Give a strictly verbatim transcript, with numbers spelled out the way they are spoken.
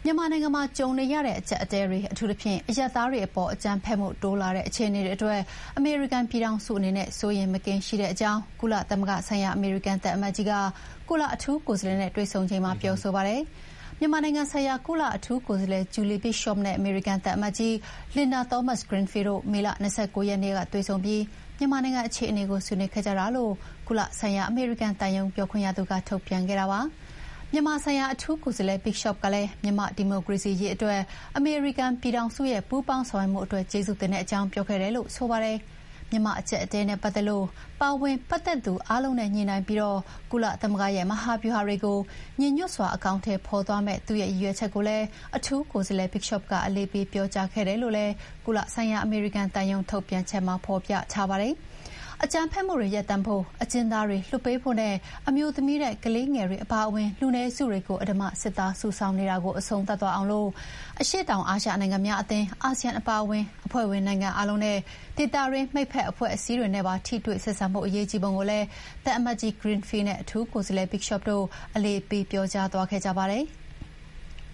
မြန်မာနိုင်ငံမှာကြုံနေရတဲ့အကျပ်အတည်းတွေအထူးသဖြင့်အရပ်သားတွေအပေါ်အကြမ်းဖက်မှုတိုးလာတဲ့အခြေအနေတွေအတွက်အမေရိကန်ပြည်ထောင်စုအနေနဲ့စိုးရိမ်မကင်းရှိတဲ့အကြောင်းကုလသမဂ္ဂဆိုင်ရာအမေရိကန်တပ်အမတ်ကြီးကကုလအထူးကိုယ်စားလှယ်နဲ့တွေ့ဆုံချိန်မှာပြောဆိုပါတယ်။မြန်မာနိုင်ငံဆိုင်ရာကုလအထူးကိုယ်စားလှယ်ဂျူလီဘစ်ရှော့နဲ့အမေရိကန်တပ်အမတ်ကြီးလင်ဒါသောမတ်ဂရင်းဖီတို့မေလ၂၉ရက်နေ့ကတွေ့ဆုံပြီးမြန်မာနိုင်ငံအခြေအနေကိုဆွေးနွေးခဲ့ကြတာလို့ကုလဆိုင်ရာအမေရိကန်တန်ယုံပြောခွင့်ရသူကထုတ်ပြန်ခဲ့တာပါ။မြန်မာဆိုင်ရာအထူးကိုယ်စားလှယ်ဘစ်ရှော့ကလည်းမြန်မာဒီမိုကရေစီရေးအတွက်အမေရိကန်ပြည်ထောင်စုရဲ့ပူးပေါင်းဆောင်ရွက်မှုအတွက်ကျေးဇူးတင်တဲ့အကြောင်းပြောခဲ့တယ်လို့ဆိုပါတယ်။မြန်မာအကျပ်အတည်းနဲ့ပတ်သက်လို့ပါဝင်ပတ်သက်သူအားလုံးနဲ့ညှိနှိုင်းပြီးတော့ကုလသမဂ္ဂရဲ့မဟာဗျူဟာတွေကိုညီညွတ်စွာအကောင့်ထဲပေါ်သွားမဲ့သူရဲ့ရည်ရွယ်ချက်ကိုလည်းအထူးကိုယ်စားလှယ်ဘစ်ရှော့ကအလေးပေးပြောကြားခဲ့တယ်လို့လည်းကုလဆိုင်ရာအမေရိကန်တန်ယုံထုတ်ပြန်ချက်မှာဖော်ပြထားပါတယ်။အကြမ်းဖက်မှုတွေရပ်တန့်ဖို့အကျဉ်းသားတွေလွှတ်ပေးဖို့နဲ့အမျိုးသမီးတဲ့ကလေးငယ်တွေအပါအဝင်လူနည်းစုတွေကိုအဓမ္မစစ်သားစုဆောင်နေတာကိုအဆုံးသတ်သွားအောင်လို့အရှေ့တောင်အာရှနိုင်ငံများအသင်းအာဆီယံအပါအဝင်အဖွဲ့ဝင်နိုင်ငံအလုံးနဲ့ဒေသရင်းမိတ်ဖက်အဖွဲ့အစည်းတွေနဲ့ပါထိတွေ့ဆက်ဆံမှုအရေးကြီးပုံကိုလည်းတပ်အမတ်ကြီး Greenfield နဲ့အထူးကိုယ်စားလှယ် Bishop တို့အလေးပေးပြောကြားသွားခဲ့ကြပါတယ်။